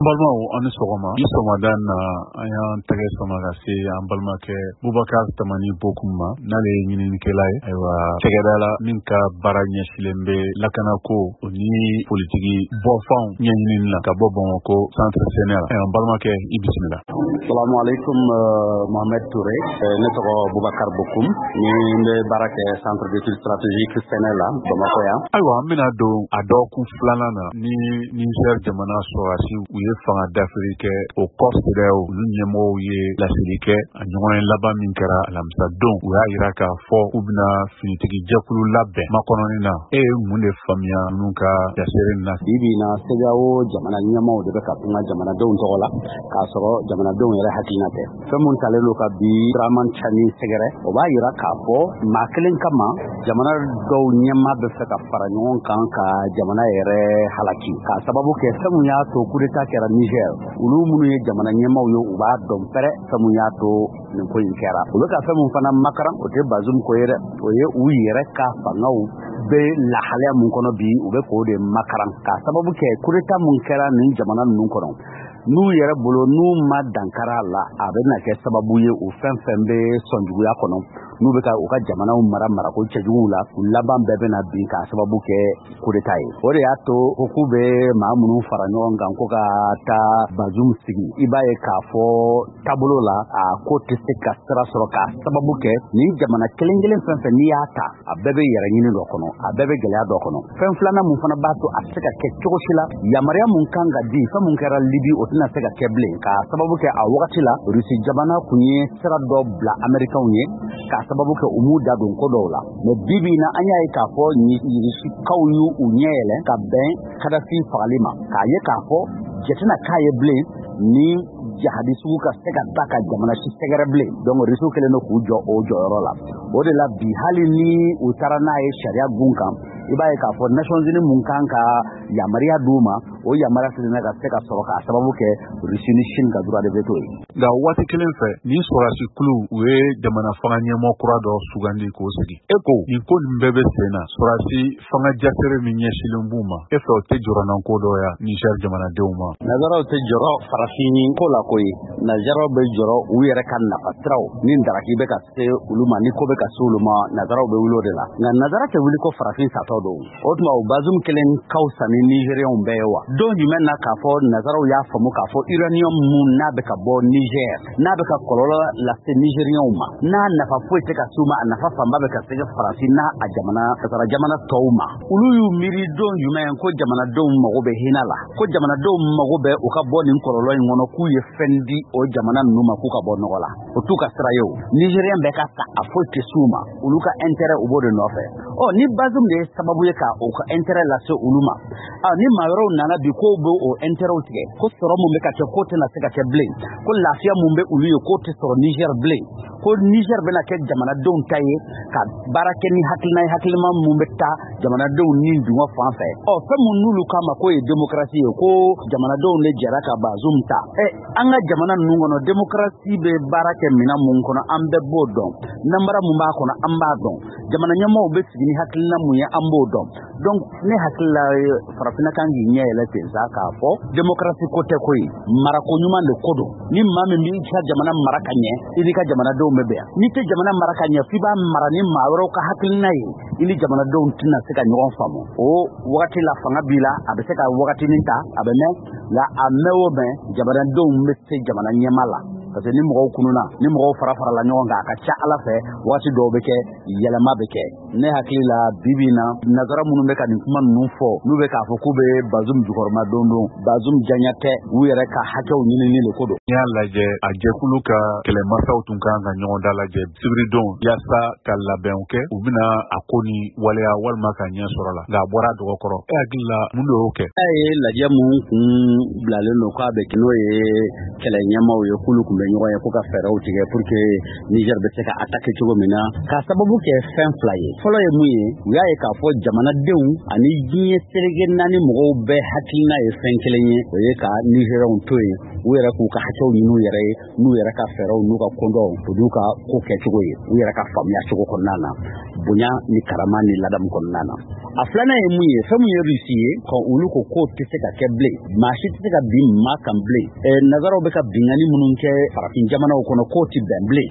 Balma an sɔgɔma i sɔgɔmada na an y'an tɛgɛ sama ka se an balimakɛ Bubakari Tamani Bokum ma n'ale ye ɲininikɛla ye ayiwa cɛkɛda min ka baara ɲɛsilen bɛ lakanako ni politiki bɔfanw ɲɛɲinini la ka bɔ Bamakɔ centre Sénégal an balimakɛ i bisimila. Assalamu alaikum Mohamed Touré ne tɔgɔ Bubakari Bokum ni bɛ baara kɛ centre d'études stratégiques Sénégal Bamakɔ yan. Ayiwa an bɛna don a dɔgɔkun filanan na ni Niger jamana sɔrɔdasi u ye fanga dafiri kɛ o kɔfɛ olu ɲɛmɔgɔw ye laseli kɛ a ɲɔgɔn laban min kɛra alamisa don u y'a yira k'a fɔ u bɛna finitigi jɛkulu labɛn makɔnɔni na mun de faamuya ninnu ka jasere na bibi na CEDEAO jamana ɲɛmɔgɔw de bɛ ka kuma jamanadenw tɔgɔ la k'a sɔrɔ jamanadenw yɛrɛ hakilina tɛ fɛn mun talen don ka bi Dramane Tchani sɛgɛrɛ o b'a yira k'a fɔ maa kelen kama jamana dɔw ɲɛma bɛ fɛ ka fara ɲɔgɔn kan ka jamana yɛrɛ halaki k'a sababu kɛ fɛn mun y'a to coup d'état kɛra Niger olu minnu ye jamana ɲɛmaaw ye u b'a dɔn pɛrɛ fɛn mun y'a to nin ko in kɛra u bɛ ka fɛn mun fana makaran o tɛ Bazoum ko ye dɛ o ye u yɛrɛ ka fangaw bɛ lahalaya mun kɔnɔ bi u bɛ k'o de makaran k'a sababu kɛ coup d'état mun kɛra nin jamana ninnu kɔnɔ n'u yɛrɛ bolo n'u ma dankara la a bɛ na kɛ sababu ye u fɛn fɛn bɛ sɔnjuguya kɔnɔ n'u bɛ ka u ka jamanaw marako cɛjuguw la u laban bɛɛ bɛna bin k'a sababu kɛ coup d'état ye o de y'a to ko k'u bɛ maa minnu fara ɲɔgɔn kan ko ka taa Bazoum sigi i b'a ye k'a fɔ taabolo la a ko tɛ se ka sira sɔrɔ k'a sababu kɛ nin jamana kelen kelen fɛn fɛn n'i y'a ta a bɛɛ bɛ yɛrɛ ɲini dɔ kɔnɔ a bɛɛ bɛ gɛlɛya dɔ kɔnɔ fɛn filanan mun fana b'a to a tɛ se ka kɛ cogo si la yamaruya mun kan ka di fɛn mun kɛra Libi o tɛna se ka kɛ bilen k'a sababu kɛ a wagati la Rusi jamana kun ye sira dɔ bila Américains ye k'a sababu kɛ u m'u da don ko dɔw la mais bibi na an y'a ye k'a fɔ Rusi-kaw y'u ɲɛ yɛlɛ ka bɛn Kadafi fagali ma k'a ye k'a fɔ jɛtina k'a ye bilen ni jihadi sugu ka se ka ta ka jamana si sɛgɛrɛ bilen donc Rusiw kelen don k'u jɔ o jɔyɔrɔ la o de la bi hali ni u taara n'a ye sariya gun kan i b'a ye k'a fɔ Nations Unies mun kan ka yamaruya d'u ma o yamaruya fana ka se ka sɔrɔ k'a sababu kɛ Rusi ni Chine ka droit de veto ye nka waati kelen fɛ ni sɔrɔdasi kulu u ye jamana fanga ɲɛmɔgɔ kura dɔ sugandi k'o sigi e ko nin ko nin bɛɛ bɛ sen na sɔrɔdasi fanga jasere min ɲɛsilen b'u ma e fɛ o tɛ jɔrɔnanko dɔ ya Niger jamanadenw ma nazaraw tɛ jɔrɔ farafin ko la koyi nazaraw bɛ jɔrɔ u yɛrɛ ka nafatiraw ni daraki bɛ ka se olu ma ni ko bɛ ka se olu ma nazaraw bɛ wuli o de la nka nazara tɛ wuli ko farafin satɔ don o tuma o Bazoum kelen ka fisa ni Nigérienw bɛɛ ye wa don jumɛn na k'a fɔ nazaraw y'a faamu k'a fɔ uranium mun n'a bɛ ka bɔ Niger n'a bɛ ka kɔlɔlɔ lase Nigérienw ma n'a nafa foyi tɛ ka s'u ma a nafa fanba bɛ ka se farafin n'a a kasara jamana tɔw ma olu y'u miiri don jumɛn ko jamanadenw mago bɛ hinɛ la ko jamanadenw mago bɛ u ka bɔ nin kɔlɔlɔ in kɔnɔ k'u ye fɛn di o jamana ninnu ma k'u ka bɔ nɔgɔ la o t'u ka sira ye o Nigérien bɛɛ ka ta a foyi tɛ s'u ma olu ka intérêt u b'o de nɔfɛ ni Bazoum de ye sababu ye ka o ka intérêt lase olu ma ni maa wɛrɛw nana bi k'o bɛ o intérêt tigɛ ko sɔrɔ mun bɛ ka kɛ k'o tɛna se ka kɛ bilen ko lafiya mun bɛ olu ye k'o tɛ sɔrɔ Niger bilen ko Niger bɛna kɛ jamanadenw ta ye ka baara kɛ ni hakilima mun bɛ taa jamanadenw ni dungɔ fan fɛ fɛn mun n'olu k'a ma k'o ye démocratie ye ko jamanadenw de jɛra ka Bazoum ta an ka jamana ninnu kɔnɔ démocratie bɛ baara kɛ minɛn mun kɔnɔ an bɛɛ b'o dɔn namara mun b'a kɔnɔ an b'a dɔn jamana ɲɛmɔgɔw bɛ sigi ni hakilina mun ye an b'o dɔn donc ne hakilila farafinna kan k'i ɲɛ yɛlɛ ten sa k'a fɔ démocratie ko tɛ koyi marako ɲuman de ko don ni maa min b'i ka jamana mara ka ɲɛ i ni ka jamanadenw bɛ bɛn n'i tɛ jamana mara ka ɲɛ f'i b'a mara ni maa wɛrɛw ka hakilina ye i ni jamanadenw tɛna se ka ɲɔgɔn faamu o wagati la fanga b'i la a bɛ se ka wagatinin ta a bɛ mɛn nka a mɛn o mɛn jamanadenw bɛ se jamana ɲɛma la parce que ni mɔgɔw kununa ni mɔgɔw fara-farala ɲɔgɔn kan a ka ca Ala fɛ waati dɔw bɛ kɛ yɛlɛma bɛ kɛ ne hakili la bibi na nazara minnu bɛ ka nin kuma ninnu fɔ n'u bɛ k'a fɔ k'u bɛ Bazoum jukɔrɔma don Bazoum janya tɛ u yɛrɛ ka hakɛw ɲinini de ko don n'i y'a lajɛ a jɛkulu ka kɛlɛmasaw tun kan ka ɲɔgɔn da lajɛ sibiridon yaasa ka labɛnw kɛ u bɛna a ko ni waleya walima ka ɲɛ sɔrɔ la nka a bɔra dɔgɔ kɔrɔ e hakili la mun de y'o kɛ a ye lajɛ mun kun bilalen don k'a bɛ kɛ n'o ye kɛlɛ ɲɛmaaw ye k'olu kun bɛ ɲɔgɔn ye ko ka fɛɛrɛw tigɛ pour que Niger bɛ se ka attaquer cogo min na k'a sababu kɛ fɛn fila ye fɔlɔ ye mun ye u y'a ye k'a fɔ jamanadenw ani diɲɛ seleke naani mɔgɔw bɛɛ hakilina ye fɛn kelen ye o ye ka Nigérienw to yen u yɛrɛ k'u ka hakɛw ɲini u yɛrɛ ye n'u yɛrɛ ka fɛɛrɛw n'u ka kɔndɔw u n'u ka ko kɛcogo ye u yɛrɛ ka faamuya cogo kɔnɔna na bonya ni karama ni ladamu kɔnɔna na. A filanan ye mun ye fɛn mun ye Rusi ye ka olu ko k'o tɛ se ka kɛ bilen maa si tɛ se ka bin maa kan bilen. Nazaraw bɛ ka binkani minnu kɛ farafin jamanaw kɔnɔ k'o tɛ bɛn bilen